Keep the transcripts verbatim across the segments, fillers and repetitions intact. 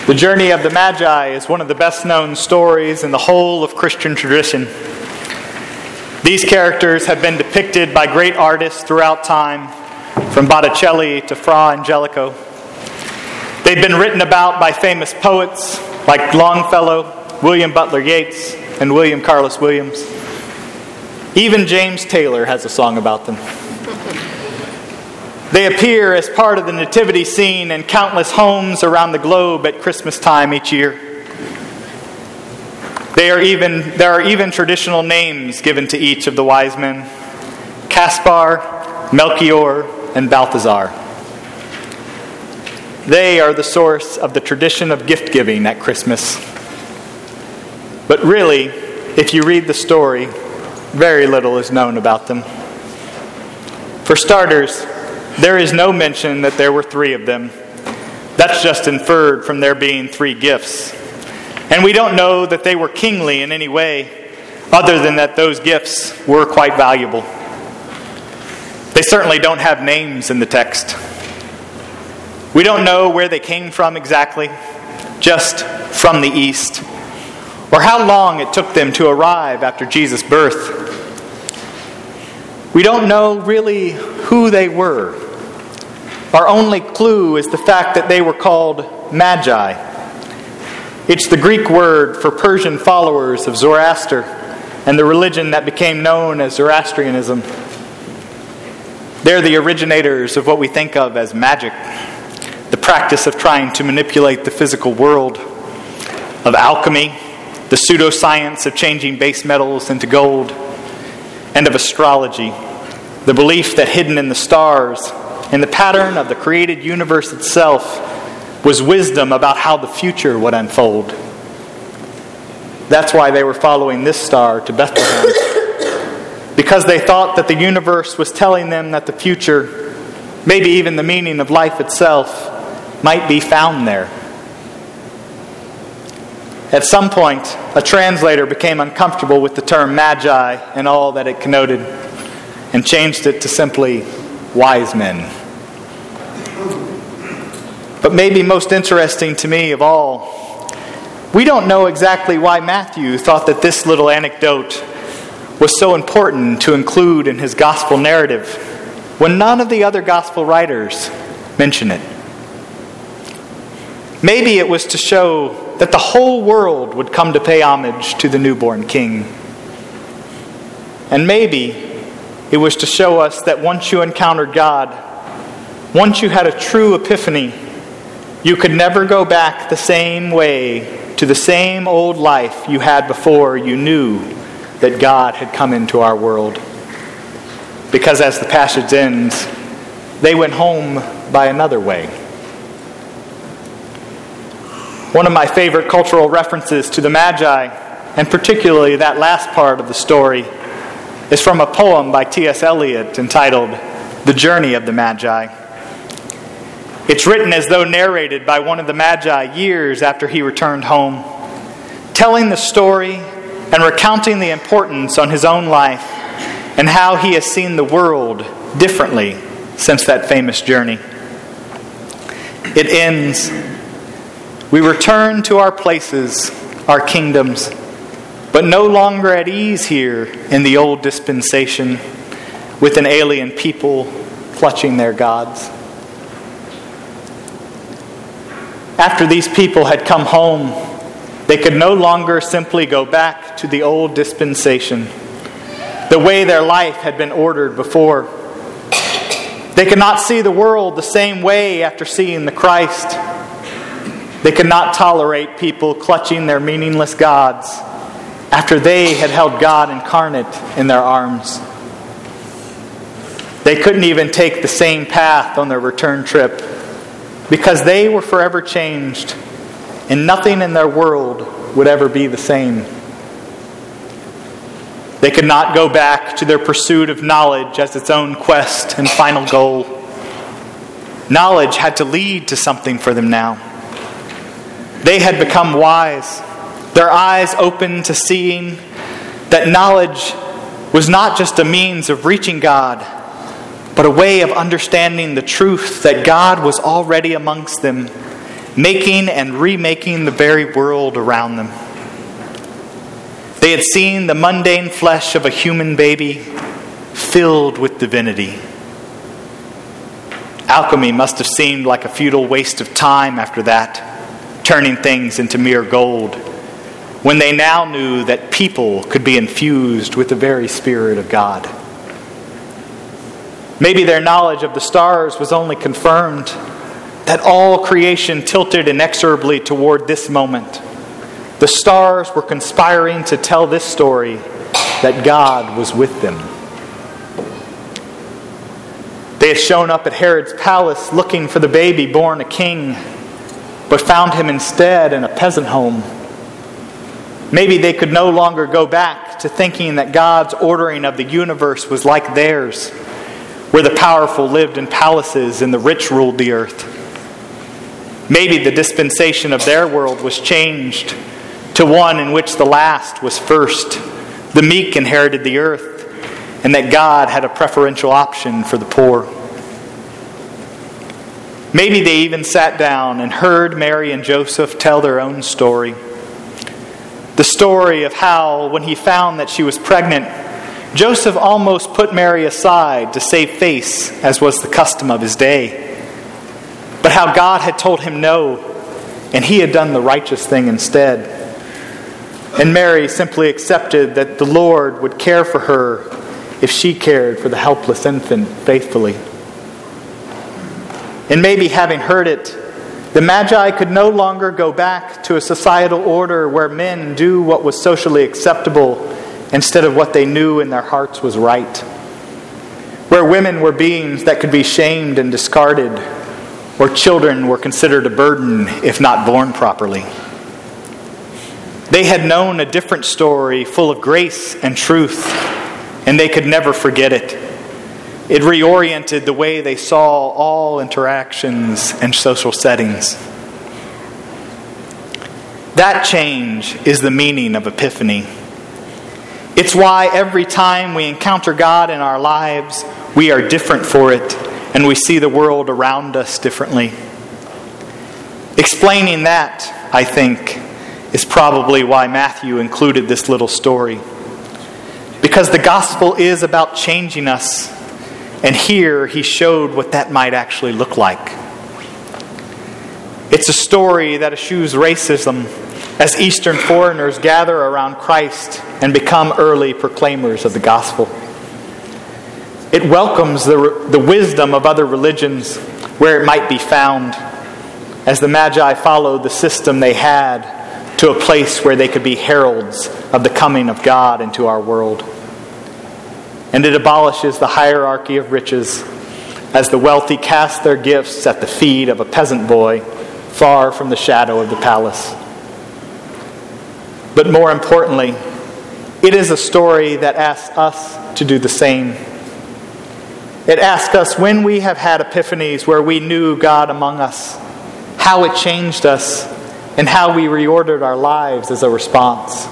The journey of the Magi is one of the best-known stories in the whole of Christian tradition. These characters have been depicted by great artists throughout time, from Botticelli to Fra Angelico. They've been written about by famous poets like Longfellow, William Butler Yeats, and William Carlos Williams. Even James Taylor has a song about them. They appear as part of the nativity scene in countless homes around the globe at Christmas time each year. They are even, there are even traditional names given to each of the wise men: Caspar, Melchior, and Balthazar. They are the source of the tradition of gift-giving at Christmas. But really, if you read the story, very little is known about them. For starters, there is no mention that there were three of them. That's just inferred from there being three gifts. And we don't know that they were kingly in any way, other than that those gifts were quite valuable. They certainly don't have names in the text. We don't know where they came from exactly, just from the east, or how long it took them to arrive after Jesus' birth. We don't know really who they were. Our only clue is the fact that they were called Magi. It's the Greek word for Persian followers of Zoroaster and the religion that became known as Zoroastrianism. They're the originators of what we think of as magic, the practice of trying to manipulate the physical world, of alchemy, the pseudoscience of changing base metals into gold, and of astrology, the belief that hidden in the stars, in the pattern of the created universe itself, was wisdom about how the future would unfold. That's why they were following this star to Bethlehem, because they thought that the universe was telling them that the future, maybe even the meaning of life itself, might be found there. At some point, a translator became uncomfortable with the term Magi and all that it connoted, and changed it to simply wise men. But maybe most interesting to me of all, we don't know exactly why Matthew thought that this little anecdote was so important to include in his gospel narrative, when none of the other gospel writers mention it. Maybe it was to show that the whole world would come to pay homage to the newborn king. And maybe it was to show us that once you encountered God, once you had a true epiphany, you could never go back the same way to the same old life you had before you knew that God had come into our world. Because as the passage ends, they went home by another way. One of my favorite cultural references to the Magi, and particularly that last part of the story, is from a poem by T S Eliot entitled The Journey of the Magi. It's written as though narrated by one of the Magi years after he returned home, telling the story and recounting the importance on his own life and how he has seen the world differently since that famous journey. It ends, "We return to our places, our kingdoms, but no longer at ease here in the old dispensation, with an alien people clutching their gods." After these people had come home, they could no longer simply go back to the old dispensation, the way their life had been ordered before. They could not see the world the same way after seeing the Christ. They could not tolerate people clutching their meaningless gods after they had held God incarnate in their arms. They couldn't even take the same path on their return trip because they were forever changed and nothing in their world would ever be the same. They could not go back to their pursuit of knowledge as its own quest and final goal. Knowledge had to lead to something for them now. They had become wise, their eyes open to seeing that knowledge was not just a means of reaching God, but a way of understanding the truth that God was already amongst them, making and remaking the very world around them. They had seen the mundane flesh of a human baby filled with divinity. Alchemy must have seemed like a futile waste of time after that, turning things into mere gold, when they now knew that people could be infused with the very Spirit of God. Maybe their knowledge of the stars was only confirmed that all creation tilted inexorably toward this moment. The stars were conspiring to tell this story that God was with them. They had shown up at Herod's palace looking for the baby born a king, but found him instead in a peasant home. Maybe they could no longer go back to thinking that God's ordering of the universe was like theirs, where the powerful lived in palaces and the rich ruled the earth. Maybe the dispensation of their world was changed to one in which the last was first, the meek inherited the earth, and that God had a preferential option for the poor. Maybe they even sat down and heard Mary and Joseph tell their own story. The story of how, when he found that she was pregnant, Joseph almost put Mary aside to save face, as was the custom of his day. But how God had told him no, and he had done the righteous thing instead. And Mary simply accepted that the Lord would care for her if she cared for the helpless infant faithfully. And maybe having heard it, the Magi could no longer go back to a societal order where men do what was socially acceptable instead of what they knew in their hearts was right. Where women were beings that could be shamed and discarded, or children were considered a burden if not born properly. They had known a different story full of grace and truth, and they could never forget it. It reoriented the way they saw all interactions and social settings. That change is the meaning of Epiphany. It's why every time we encounter God in our lives, we are different for it, and we see the world around us differently. Explaining that, I think, is probably why Matthew included this little story. Because the gospel is about changing us, and here he showed what that might actually look like. It's a story that eschews racism as Eastern foreigners gather around Christ and become early proclaimers of the gospel. It welcomes the, the wisdom of other religions where it might be found, as the Magi followed the system they had to a place where they could be heralds of the coming of God into our world. And it abolishes the hierarchy of riches as the wealthy cast their gifts at the feet of a peasant boy far from the shadow of the palace. But more importantly, it is a story that asks us to do the same. It asks us, when we have had epiphanies where we knew God among us, how it changed us, and how we reordered our lives as a response.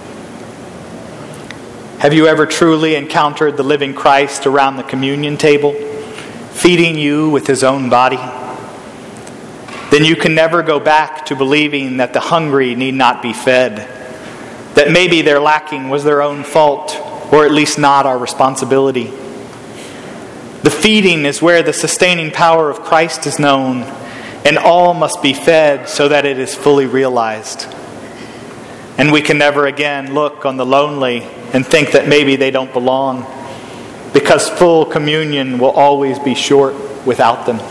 Have you ever truly encountered the living Christ around the communion table, feeding you with his own body? Then you can never go back to believing that the hungry need not be fed, that maybe their lacking was their own fault, or at least not our responsibility. The feeding is where the sustaining power of Christ is known, and all must be fed so that it is fully realized. And we can never again look on the lonely and think that maybe they don't belong, because full communion will always be short without them.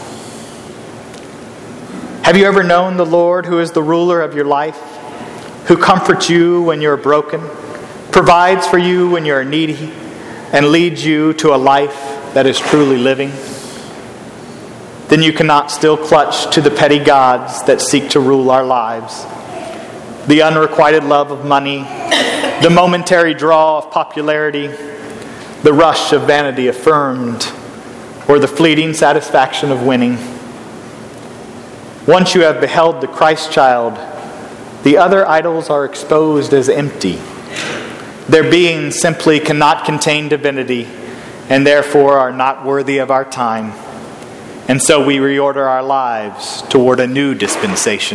Have you ever known the Lord, who is the ruler of your life, who comforts you when you're broken, provides for you when you're needy, and leads you to a life that is truly living? Then you cannot still clutch to the petty gods that seek to rule our lives. The unrequited love of money, the momentary draw of popularity, the rush of vanity affirmed, or the fleeting satisfaction of winning. Once you have beheld the Christ child, the other idols are exposed as empty. Their being simply cannot contain divinity, and therefore are not worthy of our time. And so we reorder our lives toward a new dispensation.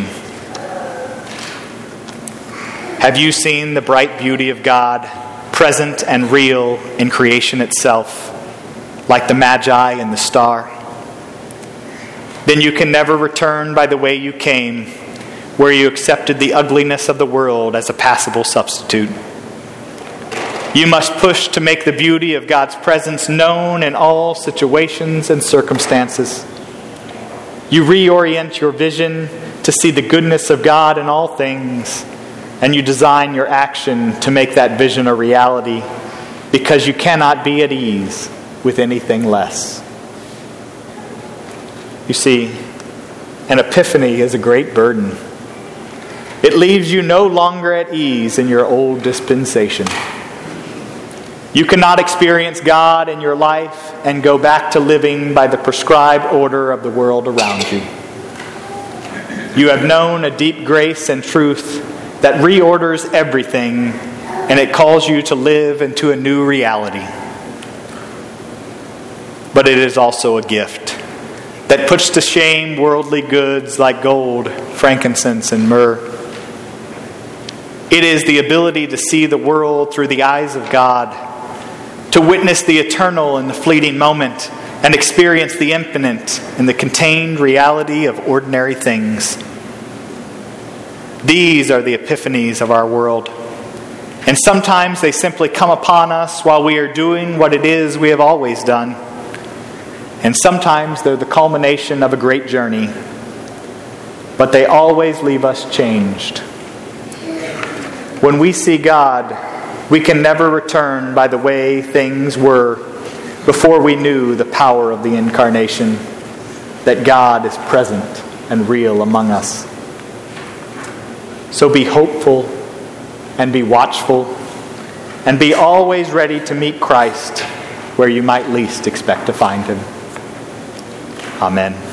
Have you seen the bright beauty of God, present and real in creation itself, like the Magi and the star? Then you can never return by the way you came, where you accepted the ugliness of the world as a passable substitute. You must push to make the beauty of God's presence known in all situations and circumstances. You reorient your vision to see the goodness of God in all things, and you design your action to make that vision a reality, because you cannot be at ease with anything less. You see, an epiphany is a great burden. It leaves you no longer at ease in your old dispensation. You cannot experience God in your life and go back to living by the prescribed order of the world around you. You have known a deep grace and truth that reorders everything, and it calls you to live into a new reality. But it is also a gift that puts to shame worldly goods like gold, frankincense, and myrrh. It is the ability to see the world through the eyes of God, to witness the eternal in the fleeting moment, and experience the infinite in the contained reality of ordinary things. These are the epiphanies of our world. And sometimes they simply come upon us while we are doing what it is we have always done. And sometimes they're the culmination of a great journey. But they always leave us changed. When we see God, we can never return by the way things were before we knew the power of the incarnation, that God is present and real among us. So be hopeful and be watchful and be always ready to meet Christ where you might least expect to find him. Amen.